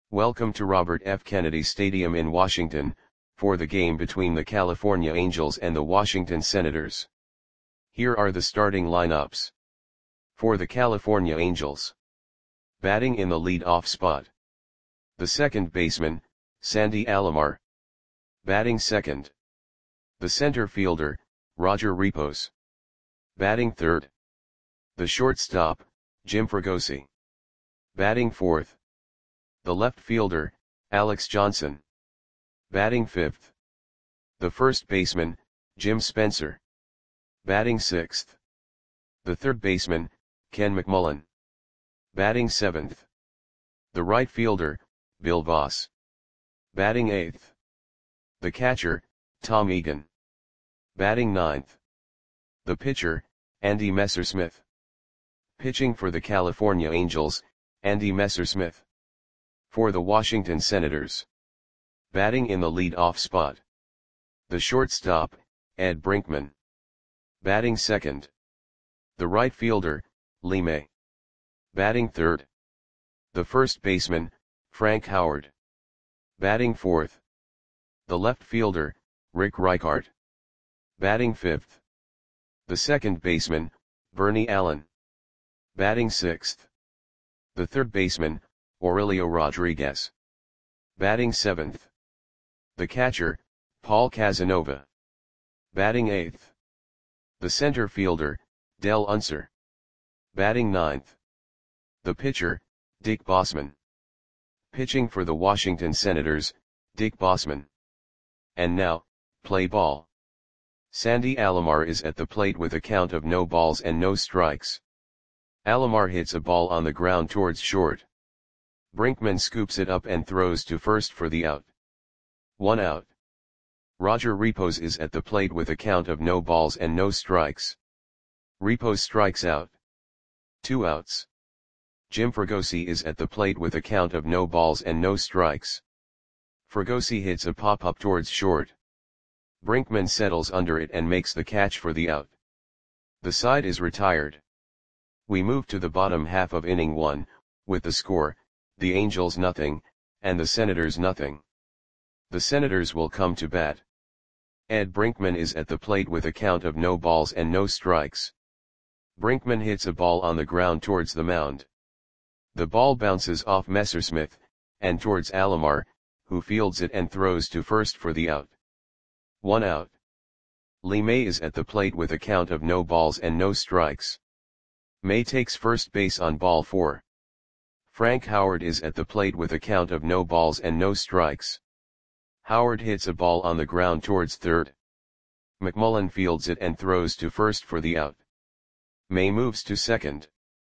Welcome to Robert F. Kennedy Stadium in Washington, for the game between the California Angels and the Washington Senators. Here are the starting lineups. For the California Angels. Batting in the lead-off spot. The second baseman, Sandy Alomar. Batting second. The center fielder, Roger Repos. Batting third. The shortstop, Jim Fregosi. Batting fourth. The left fielder, Alex Johnson. Batting fifth. The first baseman, Jim Spencer. Batting sixth. The third baseman, Ken McMullen. Batting seventh. The right fielder, Bill Voss. Batting eighth. The catcher, Tom Egan. Batting ninth. The pitcher, Andy Messersmith. Pitching for the California Angels, Andy Messersmith. For the Washington Senators. Batting in the lead-off spot. The shortstop, Ed Brinkman. Batting second. The right fielder, Lee May. Batting third. The first baseman, Frank Howard. Batting fourth. The left fielder, Rick Reichart. Batting fifth. The second baseman, Bernie Allen. Batting sixth. The third baseman, Aurelio Rodriguez. Batting seventh. The catcher, Paul Casanova. Batting eighth. The center fielder, Del Unser. Batting ninth. The pitcher, Dick Bossman. Pitching for the Washington Senators, Dick Bossman. And now, play ball. Sandy Alomar is at the plate with a count of no balls and no strikes. Alomar hits a ball on the ground towards short. Brinkman scoops it up and throws to first for the out. 1 out. Roger Repos is at the plate with a count of no balls and no strikes. Repos strikes out. 2 outs. Jim Fregosi is at the plate with a count of no balls and no strikes. Fregosi hits a pop-up towards short. Brinkman settles under it and makes the catch for the out. The side is retired. We move to the bottom half of inning 1, with the score, the Angels nothing, and the Senators nothing. The Senators will come to bat. Ed Brinkman is at the plate with a count of no balls and no strikes. Brinkman hits a ball on the ground towards the mound. The ball bounces off Messersmith, and towards Alomar, who fields it and throws to first for the out. 1 out. Lee May is at the plate with a count of no balls and no strikes. May takes first base on ball 4. Frank Howard is at the plate with a count of no balls and no strikes. Howard hits a ball on the ground towards third. McMullen fields it and throws to first for the out. May moves to second.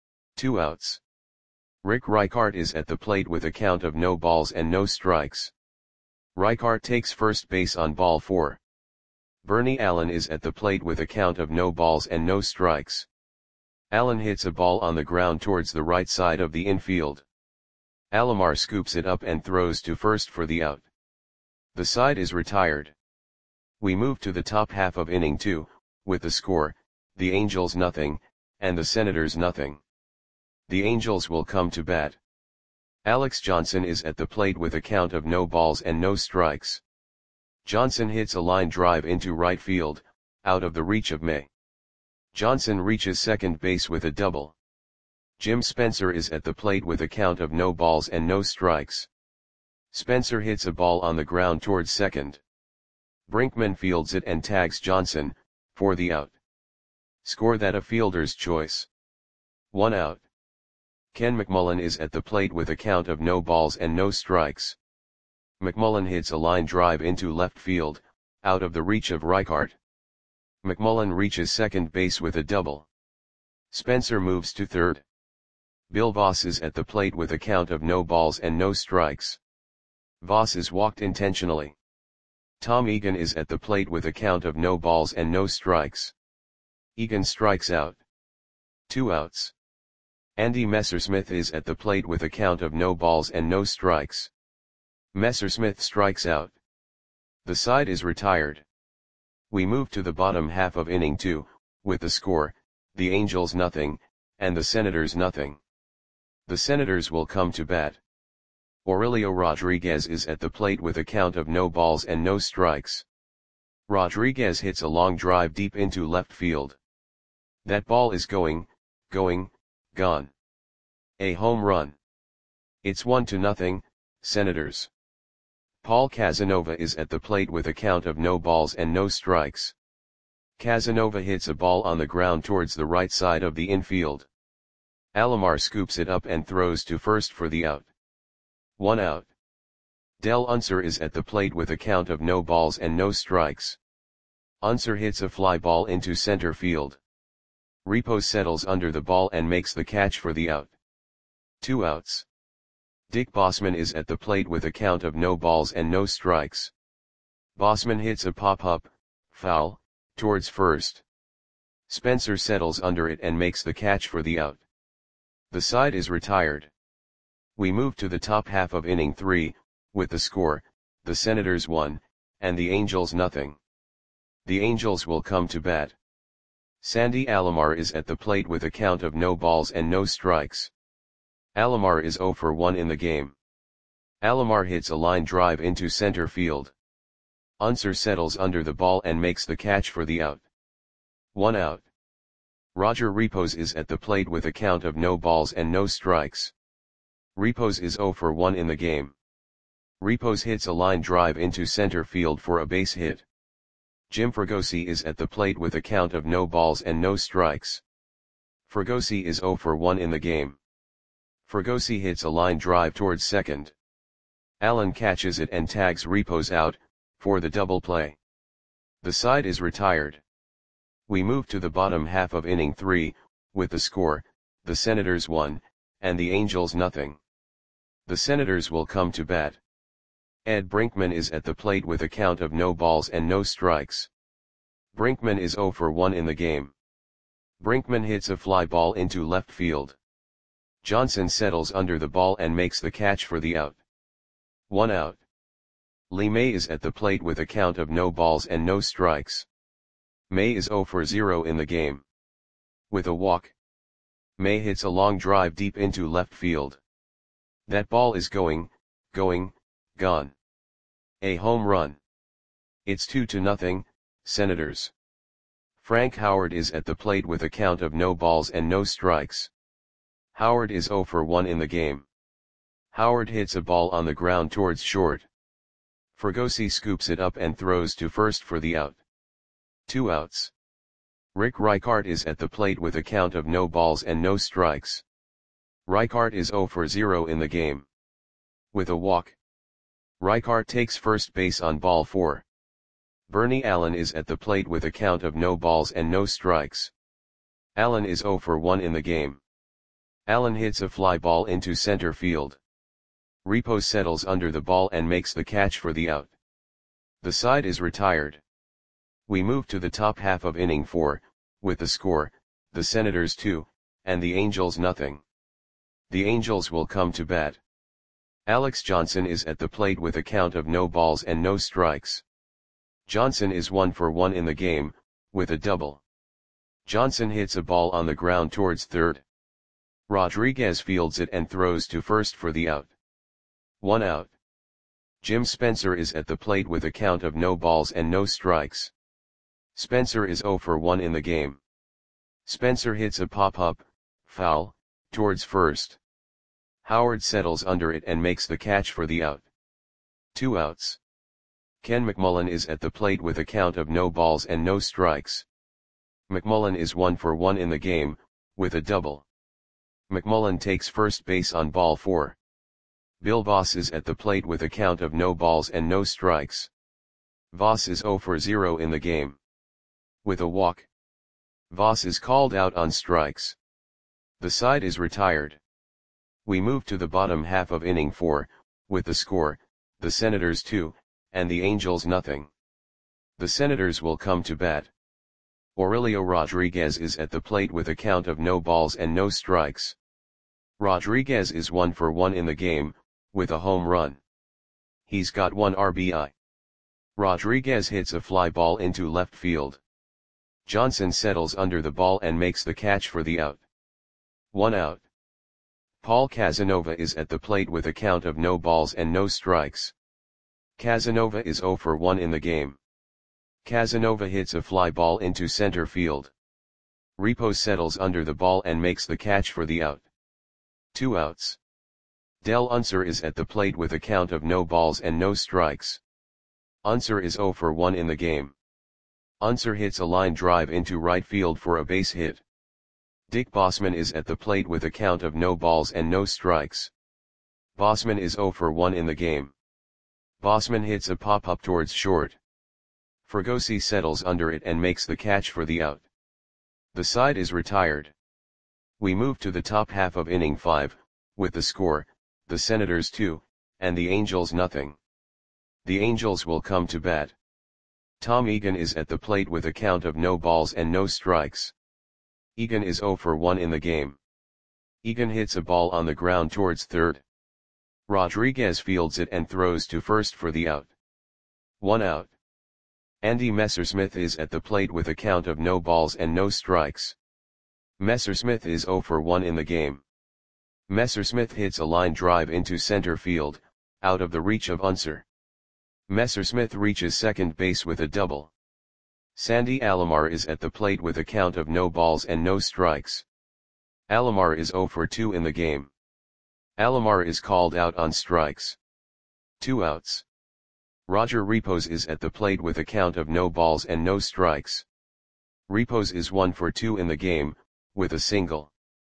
2 outs. Rick Reichart is at the plate with a count of no balls and no strikes. Reichart takes first base on ball 4. Bernie Allen is at the plate with a count of no balls and no strikes. Allen hits a ball on the ground towards the right side of the infield. Alomar scoops it up and throws to first for the out. The side is retired. We move to the top half of inning 2, with the score, the Angels nothing, and the Senators nothing. The Angels will come to bat. Alex Johnson is at the plate with a count of no balls and no strikes. Johnson hits a line drive into right field, out of the reach of May. Johnson reaches second base with a double. Jim Spencer is at the plate with a count of no balls and no strikes. Spencer hits a ball on the ground towards second. Brinkman fields it and tags Johnson, for the out. Score that a fielder's choice. 1 out. Ken McMullen is at the plate with a count of no balls and no strikes. McMullen hits a line drive into left field, out of the reach of Reichart. McMullen reaches second base with a double. Spencer moves to third. Bill Voss is at the plate with a count of no balls and no strikes. Voss is walked intentionally. Tom Egan is at the plate with a count of no balls and no strikes. Egan strikes out. 2 outs. Andy Messersmith is at the plate with a count of no balls and no strikes. Messersmith strikes out. The side is retired. We move to the bottom half of inning 2, with the score, the Angels nothing, and the Senators nothing. The Senators will come to bat. Aurelio Rodriguez is at the plate with a count of no balls and no strikes. Rodriguez hits a long drive deep into left field. That ball is going, gone. A home run. It's 1-0, Senators. Paul Casanova is at the plate with a count of no balls and no strikes. Casanova hits a ball on the ground towards the right side of the infield. Alomar scoops it up and throws to first for the out. 1 out. Del Unser is at the plate with a count of no balls and no strikes. Unser hits a fly ball into center field. Repos settles under the ball and makes the catch for the out. 2 outs. Dick Bossman is at the plate with a count of no balls and no strikes. Bossman hits a pop-up, foul, towards first. Spencer settles under it and makes the catch for the out. The side is retired. We move to the top half of inning 3, with the score, the Senators 1, and the Angels nothing. The Angels will come to bat. Sandy Alomar is at the plate with a count of no balls and no strikes. Alomar is 0 for 1 in the game. Alomar hits a line drive into center field. Unser settles under the ball and makes the catch for the out. 1 out. Roger Repos is at the plate with a count of no balls and no strikes. Repos is 0 for 1 in the game. Repos hits a line drive into center field for a base hit. Jim Fregosi is at the plate with a count of no balls and no strikes. Fregosi is 0 for 1 in the game. Fregosi hits a line drive towards second. Allen catches it and tags Repos out, for the double play. The side is retired. We move to the bottom half of inning 3, with the score, the Senators 1, and the Angels nothing. The Senators will come to bat. Ed Brinkman is at the plate with a count of no balls and no strikes. Brinkman is 0 for 1 in the game. Brinkman hits a fly ball into left field. Johnson settles under the ball and makes the catch for the out. 1 out. Lee May is at the plate with a count of no balls and no strikes. May is 0 for 0 in the game. With a walk. May hits a long drive deep into left field. That ball is going, gone. A home run. It's 2-0, Senators. Frank Howard is at the plate with a count of no balls and no strikes. Howard is 0 for 1 in the game. Howard hits a ball on the ground towards short. Fregosi scoops it up and throws to first for the out. 2 outs. Rick Reichart is at the plate with a count of no balls and no strikes. Reichart is 0 for 0 in the game. With a walk. Reichart takes first base on ball 4. Bernie Allen is at the plate with a count of no balls and no strikes. Allen is 0 for 1 in the game. Allen hits a fly ball into center field. Repos settles under the ball and makes the catch for the out. The side is retired. We move to the top half of inning 4, with the score, the Senators 2, and the Angels nothing. The Angels will come to bat. Alex Johnson is at the plate with a count of no balls and no strikes. Johnson is 1 for 1 in the game, with a double. Johnson hits a ball on the ground towards third. Rodriguez fields it and throws to first for the out. 1 out. Jim Spencer is at the plate with a count of no balls and no strikes. Spencer is 0 for 1 in the game. Spencer hits a pop-up, foul, towards first. Howard settles under it and makes the catch for the out. 2 outs. Ken McMullen is at the plate with a count of no balls and no strikes. McMullen is 1 for 1 in the game, with a double. McMullen takes first base on ball 4. Bill Voss is at the plate with a count of no balls and no strikes. Voss is 0 for 0 in the game. With a walk. Voss is called out on strikes. The side is retired. We move to the bottom half of inning 4, with the score, the Senators 2, and the Angels nothing. The Senators will come to bat. Aurelio Rodriguez is at the plate with a count of no balls and no strikes. Rodriguez is 1 for 1 in the game, with a home run. He's got 1 RBI. Rodriguez hits a fly ball into left field. Johnson settles under the ball and makes the catch for the out. 1 out. Paul Casanova is at the plate with a count of no balls and no strikes. Casanova is 0 for 1 in the game. Casanova hits a fly ball into center field. Repos settles under the ball and makes the catch for the out. 2 outs. Del Unser is at the plate with a count of no balls and no strikes. Unser is 0 for 1 in the game. Unser hits a line drive into right field for a base hit. Dick Bosman is at the plate with a count of no balls and no strikes. Bosman is 0 for 1 in the game. Bosman hits a pop-up towards short. Fregosi settles under it and makes the catch for the out. The side is retired. We move to the top half of inning 5, with the score, the Senators 2, and the Angels nothing. The Angels will come to bat. Tom Egan is at the plate with a count of no balls and no strikes. Egan is 0 for 1 in the game. Egan hits a ball on the ground towards third. Rodriguez fields it and throws to first for the out. 1 out. Andy Messersmith is at the plate with a count of no balls and no strikes. Messersmith is 0 for 1 in the game. Messersmith hits a line drive into center field, out of the reach of Unser. Messersmith reaches second base with a double. Sandy Alomar is at the plate with a count of no balls and no strikes. Alomar is 0 for 2 in the game. Alomar is called out on strikes. 2 outs. Roger Repos is at the plate with a count of no balls and no strikes. Repos is 1 for 2 in the game, with a single.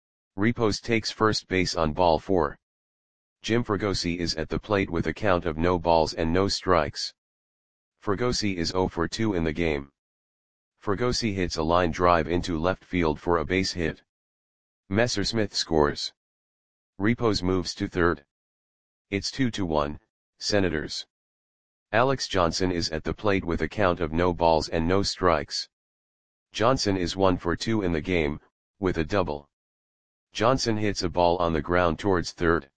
Repos takes first base on ball 4. Jim Fregosi is at the plate with a count of no balls and no strikes. Fregosi is 0 for 2 in the game. Fregosi hits a line drive into left field for a base hit. Messersmith scores. Repos moves to third. It's 2-1, Senators. Alex Johnson is at the plate with a count of no balls and no strikes. Johnson is 1 for 2 in the game, with a double. Johnson hits a ball on the ground towards third.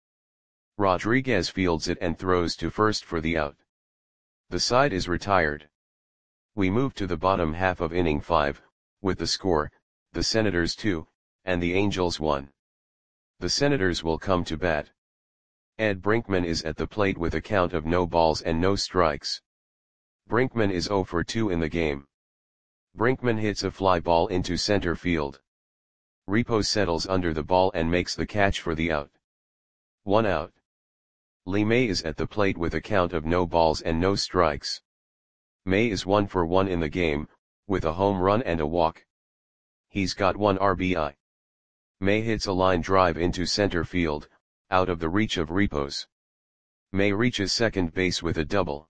Rodriguez fields it and throws to first for the out. The side is retired. We move to the bottom half of inning 5, with the score, the Senators 2, and the Angels 1. The Senators will come to bat. Ed Brinkman is at the plate with a count of no balls and no strikes. Brinkman is 0 for 2 in the game. Brinkman hits a fly ball into center field. Repos settles under the ball and makes the catch for the out. 1 out. Lee May is at the plate with a count of no balls and no strikes. May is 1 for 1 in the game, with a home run and a walk. He's got 1 RBI. May hits a line drive into center field, out of the reach of Repos. May reaches second base with a double.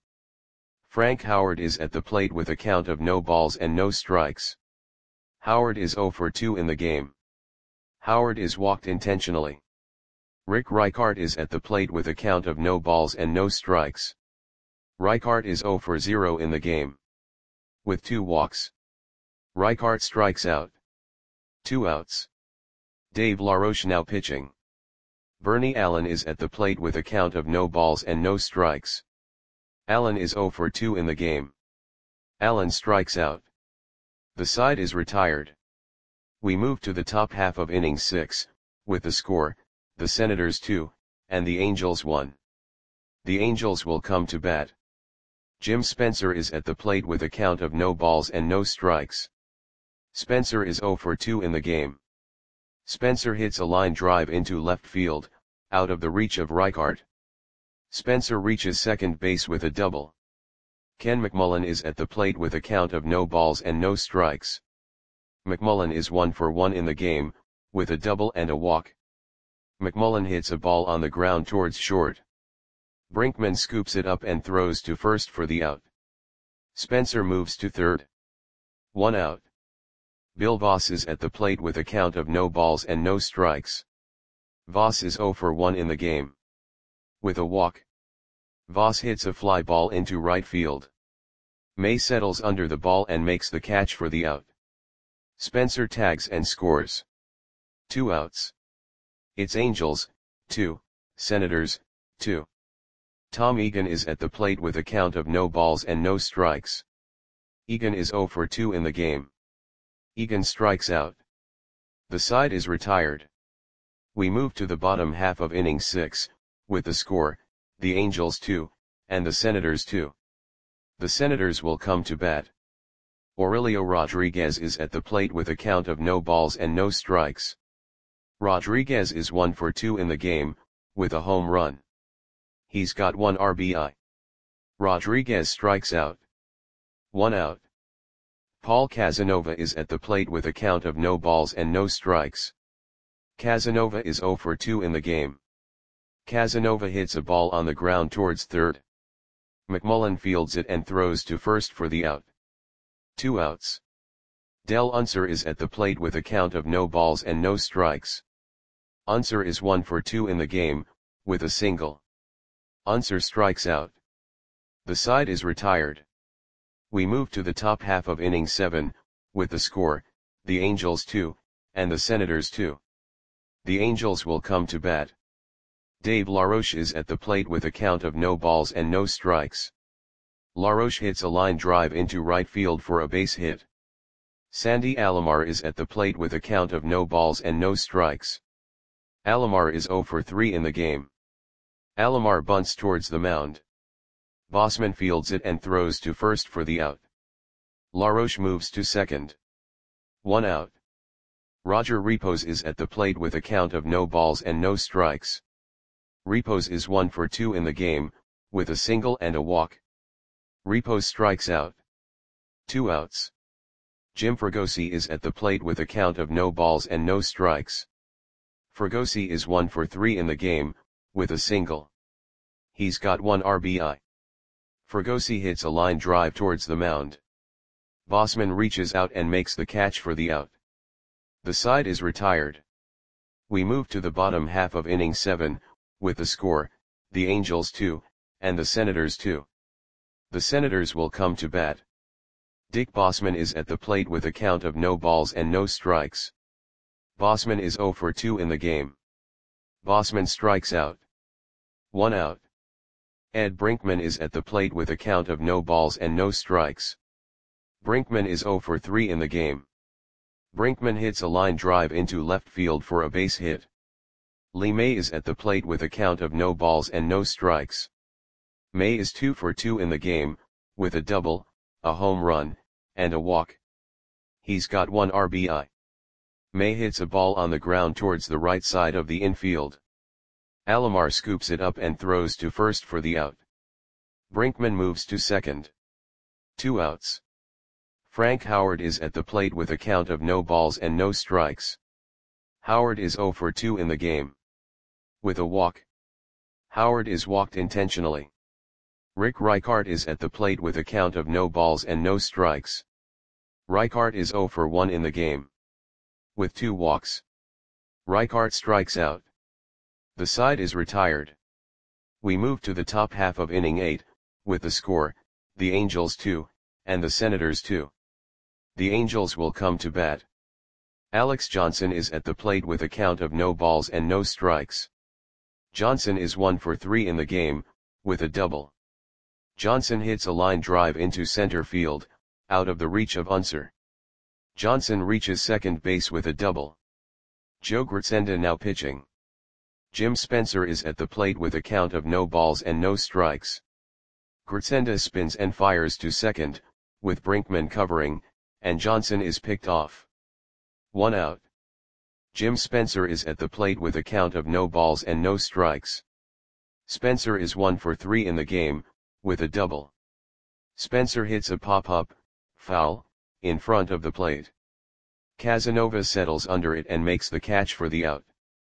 Frank Howard is at the plate with a count of no balls and no strikes. Howard is 0 for 2 in the game. Howard is walked intentionally. Rick Reichart is at the plate with a count of no balls and no strikes. Reichart is 0 for 0 in the game. With 2 walks. Reichart strikes out. 2 outs. Dave LaRoche now pitching. Bernie Allen is at the plate with a count of no balls and no strikes. Allen is 0 for 2 in the game. Allen strikes out. The side is retired. We move to the top half of inning 6, with the score, the Senators 2, and the Angels 1. The Angels will come to bat. Jim Spencer is at the plate with a count of no balls and no strikes. Spencer is 0 for 2 in the game. Spencer hits a line drive into left field, out of the reach of Reichart. Spencer reaches second base with a double. Ken McMullen is at the plate with a count of no balls and no strikes. McMullen is 1 for 1 in the game, with a double and a walk. McMullen hits a ball on the ground towards short. Brinkman scoops it up and throws to first for the out. Spencer moves to third. 1 out. Bill Voss is at the plate with a count of no balls and no strikes. Voss is 0 for 1 in the game. With a walk. Voss hits a fly ball into right field. May settles under the ball and makes the catch for the out. Spencer tags and scores. 2 outs. It's Angels, 2, Senators, 2. Tom Egan is at the plate with a count of no balls and no strikes. Egan is 0 for 2 in the game. Egan strikes out. The side is retired. We move to the bottom half of inning 6, with the score, the Angels 2, and the Senators 2. The Senators will come to bat. Aurelio Rodriguez is at the plate with a count of no balls and no strikes. Rodriguez is 1 for 2 in the game, with a home run. He's got 1 RBI. Rodriguez strikes out. 1 out. Paul Casanova is at the plate with a count of no balls and no strikes. Casanova is 0 for 2 in the game. Casanova hits a ball on the ground towards third. McMullen fields it and throws to first for the out. 2 outs. Del Unser is at the plate with a count of no balls and no strikes. Unser is 1 for 2 in the game, with a single. Unser strikes out. The side is retired. We move to the top half of inning 7, with the score, the Angels 2, and the Senators 2. The Angels will come to bat. Dave LaRoche is at the plate with a count of no balls and no strikes. LaRoche hits a line drive into right field for a base hit. Sandy Alomar is at the plate with a count of no balls and no strikes. Alomar is 0 for 3 in the game. Alomar bunts towards the mound. Bossman fields it and throws to first for the out. LaRoche moves to second. 1 out. Roger Repos is at the plate with a count of no balls and no strikes. Repos is 1 for 2 in the game, with a single and a walk. Repos strikes out. 2 outs. Jim Fregosi is at the plate with a count of no balls and no strikes. Fregosi is 1 for 3 in the game, with a single. He's got 1 RBI. Fregosi hits a line drive towards the mound. Bossman reaches out and makes the catch for the out. The side is retired. We move to the bottom half of inning 7, with the score, the Angels 2, and the Senators 2. The Senators will come to bat. Dick Bossman is at the plate with a count of no balls and no strikes. Bossman is 0 for 2 in the game. Bossman strikes out. 1 out. Ed Brinkman is at the plate with a count of no balls and no strikes. Brinkman is 0 for 3 in the game. Brinkman hits a line drive into left field for a base hit. Lee May is at the plate with a count of no balls and no strikes. May is 2 for 2 in the game, with a double, a home run, and a walk. He's got 1 RBI. May hits a ball on the ground towards the right side of the infield. Alomar scoops it up and throws to first for the out. Brinkman moves to second. 2 outs. Frank Howard is at the plate with a count of no balls and no strikes. Howard is 0 for 2 in the game. With a walk. Howard is walked intentionally. Rick Reichart is at the plate with a count of no balls and no strikes. Reichart is 0 for 1 in the game. With 2 walks. Reichart strikes out. The side is retired. We move to the top half of inning 8, with the score, the Angels 2, and the Senators 2. The Angels will come to bat. Alex Johnson is at the plate with a count of no balls and no strikes. Johnson is 1 for 3 in the game, with a double. Johnson hits a line drive into center field, out of the reach of Unser. Johnson reaches second base with a double. Joe Gritsenda now pitching. Jim Spencer is at the plate with a count of no balls and no strikes. Gritsenda spins and fires to second, with Brinkman covering, and Johnson is picked off. 1 out. Jim Spencer is at the plate with a count of no balls and no strikes. Spencer is 1 for 3 in the game, with a double. Spencer hits a pop-up, foul, in front of the plate. Casanova settles under it and makes the catch for the out.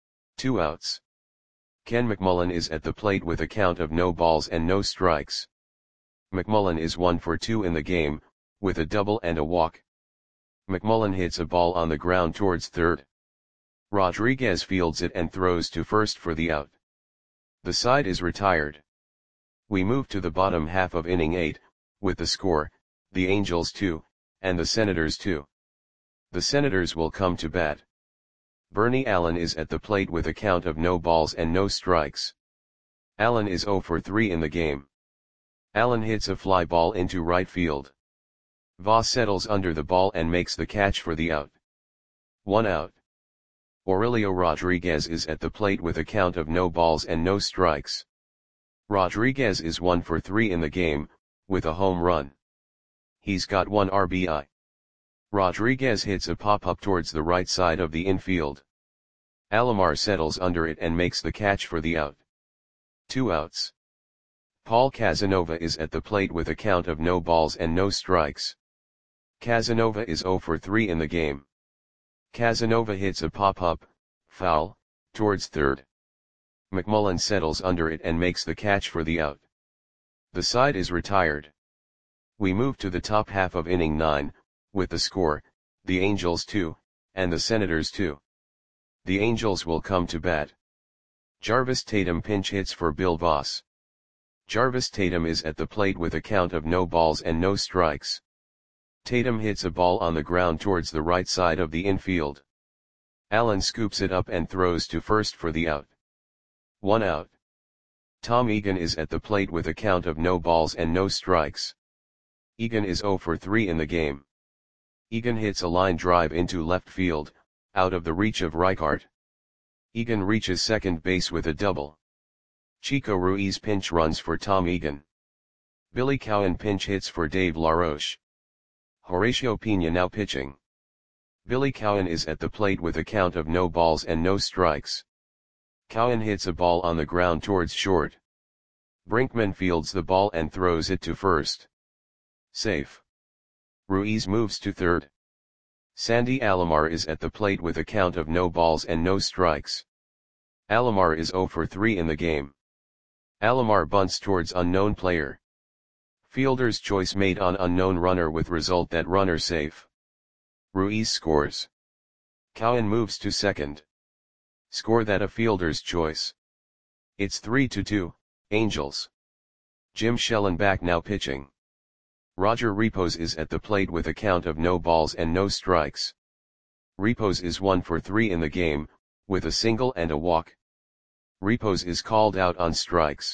2 outs. Ken McMullen is at the plate with a count of no balls and no strikes. McMullen is 1 for 2 in the game, with a double and a walk. McMullen hits a ball on the ground towards third. Rodriguez fields it and throws to first for the out. The side is retired. We move to the bottom half of inning 8, with the score, the Angels 2, and the Senators 2. The Senators will come to bat. Bernie Allen is at the plate with a count of no balls and no strikes. Allen is 0 for 3 in the game. Allen hits a fly ball into right field. Voss settles under the ball and makes the catch for the out. 1 out. Aurelio Rodriguez is at the plate with a count of no balls and no strikes. Rodriguez is 1 for 3 in the game, with a home run. He's got 1 RBI. Rodriguez hits a pop-up towards the right side of the infield. Alomar settles under it and makes the catch for the out. 2 outs. Paul Casanova is at the plate with a count of no balls and no strikes. Casanova is 0 for 3 in the game. Casanova hits a pop-up, foul, towards third. McMullen settles under it and makes the catch for the out. The side is retired. We move to the top half of inning 9, with the score, the Angels 2, and the Senators 2. The Angels will come to bat. Jarvis Tatum pinch hits for Bill Voss. Jarvis Tatum is at the plate with a count of no balls and no strikes. Tatum hits a ball on the ground towards the right side of the infield. Allen scoops it up and throws to first for the out. 1 out. Tom Egan is at the plate with a count of no balls and no strikes. Egan is 0 for 3 in the game. Egan hits a line drive into left field, out of the reach of Reichart. Egan reaches second base with a double. Chico Ruiz pinch runs for Tom Egan. Billy Cowan pinch hits for Dave LaRoche. Horacio Pena now pitching. Billy Cowan is at the plate with a count of no balls and no strikes. Cowan hits a ball on the ground towards short. Brinkman fields the ball and throws it to first. Safe. Ruiz moves to third. Sandy Alomar is at the plate with a count of no balls and no strikes. Alomar is 0 for 3 in the game. Alomar bunts towards unknown player. Fielder's choice made on unknown runner with result that runner safe. Ruiz scores. Cowan moves to second. Score that a fielder's choice. It's 3-2, Angels. Jim Schellenbach now pitching. Roger Repos is at the plate with a count of no balls and no strikes. Repos is 1 for 3 in the game, with a single and a walk. Repos is called out on strikes.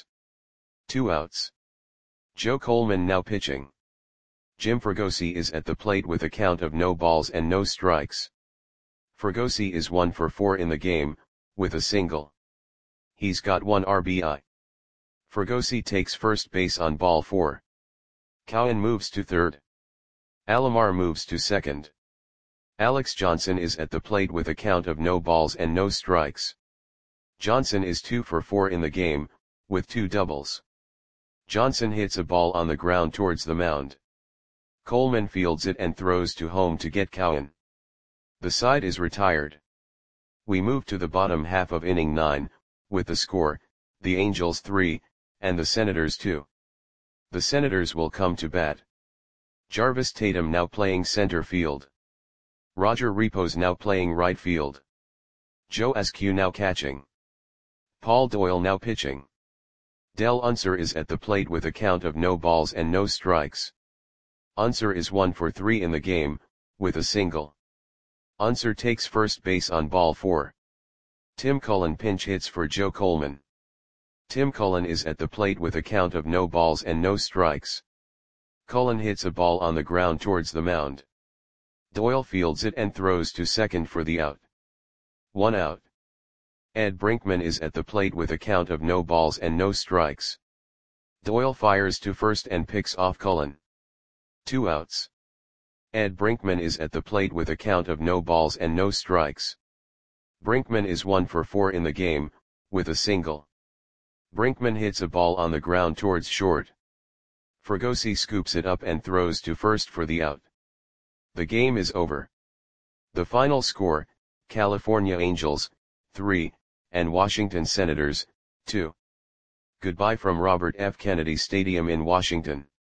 2 outs. Joe Coleman now pitching. Jim Fregosi is at the plate with a count of no balls and no strikes. Fregosi is 1 for 4 in the game, with a single. He's got 1 RBI. Fregosi takes first base on ball 4. Cowan moves to third. Alomar moves to second. Alex Johnson is at the plate with a count of no balls and no strikes. Johnson is 2 for 4 in the game, with 2 doubles. Johnson hits a ball on the ground towards the mound. Coleman fields it and throws to home to get Cowan. The side is retired. We move to the bottom half of inning 9, with the score, the Angels 3, and the Senators 2. The Senators will come to bat. Jarvis Tatum now playing center field. Roger Repos now playing right field. Joe Askew now catching. Paul Doyle now pitching. Del Unser is at the plate with a count of no balls and no strikes. Unser is 1 for 3 in the game, with a single. Unser takes first base on ball 4. Tim Cullen pinch hits for Joe Coleman. Tim Cullen is at the plate with a count of no balls and no strikes. Cullen hits a ball on the ground towards the mound. Doyle fields it and throws to second for the out. 1 out. Ed Brinkman is at the plate with a count of no balls and no strikes. Doyle fires to first and picks off Cullen. 2 outs. Ed Brinkman is at the plate with a count of no balls and no strikes. Brinkman is 1 for 4 in the game, with a single. Brinkman hits a ball on the ground towards short. Fregosi scoops it up and throws to first for the out. The game is over. The final score, California Angels, 3, and Washington Senators, 2. Goodbye from Robert F. Kennedy Stadium in Washington.